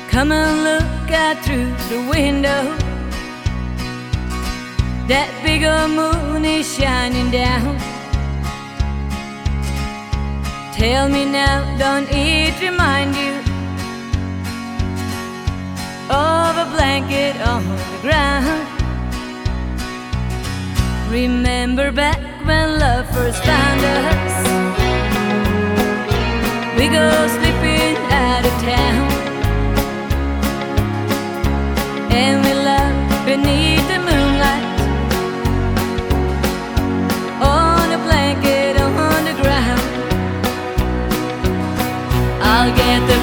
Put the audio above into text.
Come and look out through the window. That big old moon is shining down. Tell me now, don't it remind you of a blanket on the ground? Remember back when love first found us? We go slipping out of town, and we love beneath the moonlight, on a blanket on the ground. I'll get the